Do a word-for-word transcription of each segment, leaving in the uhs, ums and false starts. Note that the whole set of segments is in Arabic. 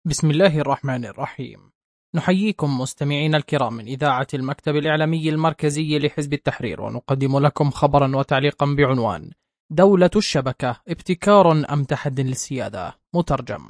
بسم الله الرحمن الرحيم. نحييكم مستمعين الكرام من إذاعة المكتب الإعلامي المركزي لحزب التحرير، ونقدم لكم خبرا وتعليقا بعنوان: دولة الشبكة ابتكار أم تحد للسيادة؟ مترجم.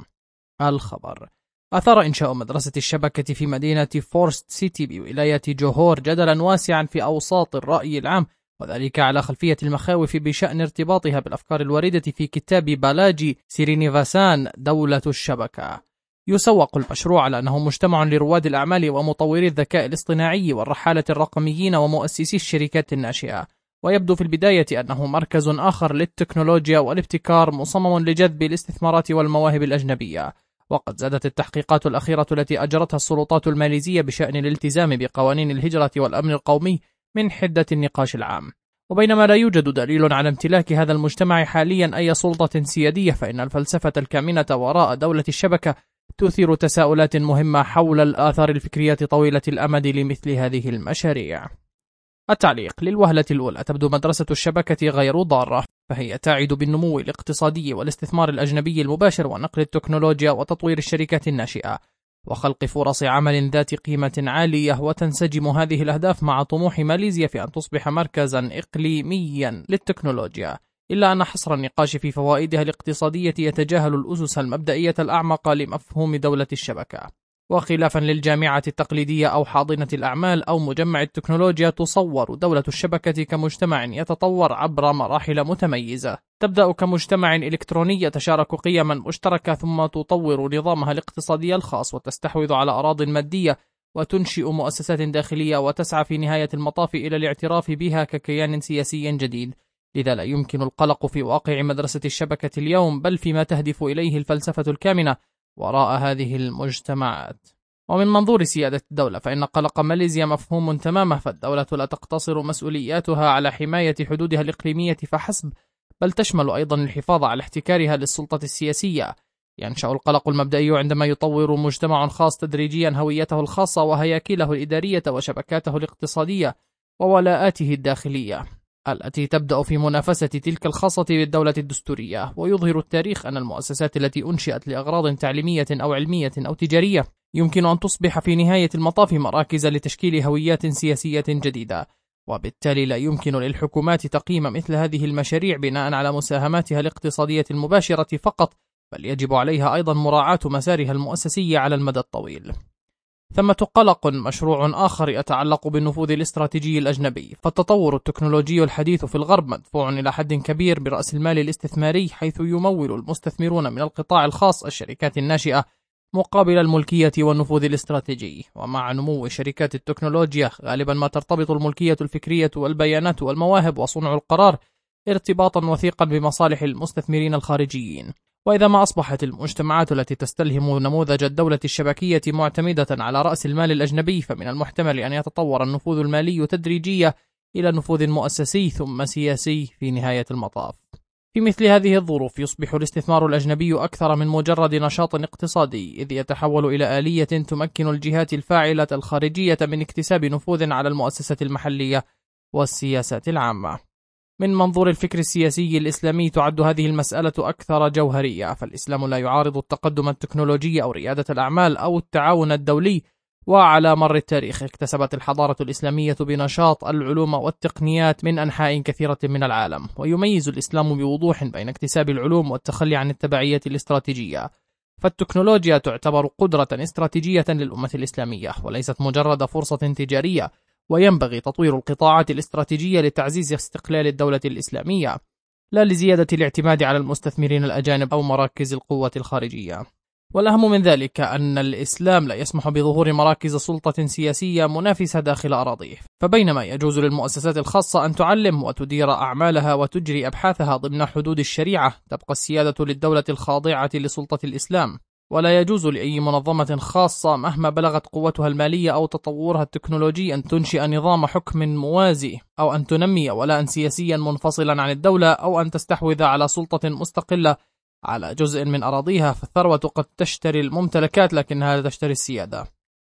الخبر: أثار إنشاء مدرسة الشبكة في مدينة فورست سيتي بولاية جوهور جدلا واسعا في أوساط الرأي العام، وذلك على خلفية المخاوف بشأن ارتباطها بالأفكار الواردة في كتاب بالاجي سيرينيفاسان دولة الشبكة. يسوق المشروع على أنه مجتمع لرواد الأعمال ومطوري الذكاء الاصطناعي والرحالة الرقميين ومؤسسي الشركات الناشئة، ويبدو في البداية أنه مركز آخر للتكنولوجيا والابتكار مصمم لجذب الاستثمارات والمواهب الأجنبية. وقد زادت التحقيقات الأخيرة التي أجرتها السلطات الماليزية بشأن الالتزام بقوانين الهجرة والأمن القومي من حدة النقاش العام. وبينما لا يوجد دليل على امتلاك هذا المجتمع حاليا أي سلطة سيادية، فإن الفلسفة الكامنة وراء دولة الشبكة تثير تساؤلات مهمة حول الآثار الفكرية طويلة الأمد لمثل هذه المشاريع. التعليق: للوهلة الأولى تبدو مدرسة الشبكة غير ضارة، فهي تعد بالنمو الاقتصادي والاستثمار الأجنبي المباشر ونقل التكنولوجيا وتطوير الشركات الناشئة وخلق فرص عمل ذات قيمة عالية، وتنسجم هذه الأهداف مع طموح ماليزيا في أن تصبح مركزا إقليميا للتكنولوجيا، إلا أن حصر النقاش في فوائدها الاقتصادية يتجاهل الأسس المبدئية الأعمق لمفهوم دولة الشبكة. وخلافا للجامعة التقليدية أو حاضنة الأعمال أو مجمع التكنولوجيا، تصور دولة الشبكة كمجتمع يتطور عبر مراحل متميزة، تبدأ كمجتمع إلكتروني يتشارك قيما مشتركة، ثم تطور نظامها الاقتصادي الخاص وتستحوذ على أراضٍ مادية وتنشئ مؤسسات داخلية، وتسعى في نهاية المطاف إلى الاعتراف بها ككيان سياسي جديد. لذا لا يمكن القلق في واقع مدرسة الشبكة اليوم، بل فيما تهدف إليه الفلسفة الكامنة وراء هذه المجتمعات. ومن منظور سيادة الدولة، فإن قلق ماليزيا مفهوم تماما، فالدولة لا تقتصر مسؤولياتها على حماية حدودها الإقليمية فحسب، بل تشمل أيضا الحفاظ على احتكارها للسلطة السياسية. ينشأ القلق المبدئي عندما يطور مجتمع خاص تدريجيا هويته الخاصة وهياكله الإدارية وشبكاته الاقتصادية وولاءاته الداخلية، التي تبدأ في منافسة تلك الخاصة بالدولة الدستورية. ويظهر التاريخ أن المؤسسات التي أنشئت لأغراض تعليمية أو علمية أو تجارية يمكن أن تصبح في نهاية المطاف مراكز لتشكيل هويات سياسية جديدة، وبالتالي لا يمكن للحكومات تقييم مثل هذه المشاريع بناء على مساهماتها الاقتصادية المباشرة فقط، بل يجب عليها أيضا مراعاة مسارها المؤسسي على المدى الطويل. ثمة قلق مشروع آخر يتعلق بالنفوذ الاستراتيجي الأجنبي، فالتطور التكنولوجي الحديث في الغرب مدفوع إلى حد كبير برأس المال الاستثماري، حيث يمول المستثمرون من القطاع الخاص الشركات الناشئة مقابل الملكية والنفوذ الاستراتيجي. ومع نمو شركات التكنولوجيا غالبا ما ترتبط الملكية الفكرية والبيانات والمواهب وصنع القرار ارتباطا وثيقا بمصالح المستثمرين الخارجيين. وإذا ما أصبحت المجتمعات التي تستلهم نموذج الدولة الشبكية معتمدة على رأس المال الأجنبي، فمن المحتمل أن يتطور النفوذ المالي تدريجيا إلى نفوذ مؤسسي ثم سياسي في نهاية المطاف. في مثل هذه الظروف يصبح الاستثمار الأجنبي أكثر من مجرد نشاط اقتصادي، إذ يتحول إلى آلية تمكن الجهات الفاعلة الخارجية من اكتساب نفوذ على المؤسسة المحلية والسياسات العامة. من منظور الفكر السياسي الإسلامي تعد هذه المسألة أكثر جوهرية، فالإسلام لا يعارض التقدم التكنولوجي أو ريادة الأعمال أو التعاون الدولي. وعلى مر التاريخ اكتسبت الحضارة الإسلامية بنشاط العلوم والتقنيات من أنحاء كثيرة من العالم، ويميز الإسلام بوضوح بين اكتساب العلوم والتخلي عن التبعية الاستراتيجية. فالتكنولوجيا تعتبر قدرة استراتيجية للأمة الإسلامية وليست مجرد فرصة تجارية، وينبغي تطوير القطاعات الاستراتيجية لتعزيز استقلال الدولة الإسلامية، لا لزيادة الاعتماد على المستثمرين الأجانب أو مراكز القوة الخارجية. والأهم من ذلك أن الإسلام لا يسمح بظهور مراكز سلطة سياسية منافسة داخل أراضيه، فبينما يجوز للمؤسسات الخاصة أن تعلم وتدير أعمالها وتجري أبحاثها ضمن حدود الشريعة، تبقى السيادة للدولة الخاضعة لسلطة الإسلام، ولا يجوز لأي منظمة خاصة مهما بلغت قوتها المالية أو تطورها التكنولوجي أن تنشئ نظام حكم موازي، أو أن تنمي ولاء سياسيا منفصلا عن الدولة، أو أن تستحوذ على سلطة مستقلة على جزء من أراضيها. فالثروة قد تشتري الممتلكات لكنها لا تشتري السيادة.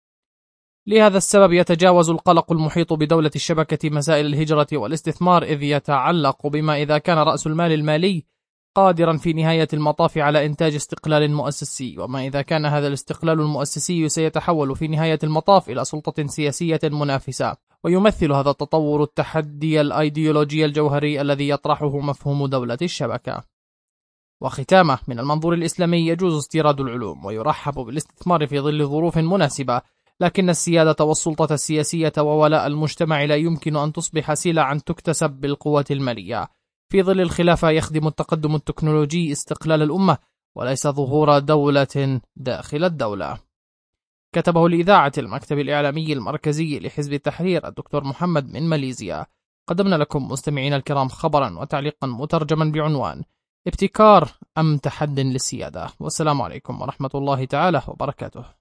لهذا السبب يتجاوز القلق المحيط بدولة الشبكة مسائل الهجرة والاستثمار، إذ يتعلق بما إذا كان رأس المال المالي قادرا في نهاية المطاف على إنتاج استقلال مؤسسي، وما إذا كان هذا الاستقلال المؤسسي سيتحول في نهاية المطاف إلى سلطة سياسية منافسة. ويمثل هذا التطور التحدي الأيديولوجي الجوهري الذي يطرحه مفهوم دولة الشبكة. وختامه، من المنظور الإسلامي يجوز استيراد العلوم ويرحب بالاستثمار في ظل ظروف مناسبة، لكن السيادة والسلطة السياسية وولاء المجتمع لا يمكن أن تصبح سلعا تكتسب بالقوة المالية. في ظل الخلافة يخدم التقدم التكنولوجي استقلال الأمة وليس ظهور دولة داخل الدولة. كتبه لإذاعة المكتب الإعلامي المركزي لحزب التحرير الدكتور محمد من ماليزيا. قدمنا لكم مستمعين الكرام خبرا وتعليقا مترجما بعنوان: ابتكار أم تحد للسيادة؟ والسلام عليكم ورحمة الله تعالى وبركاته.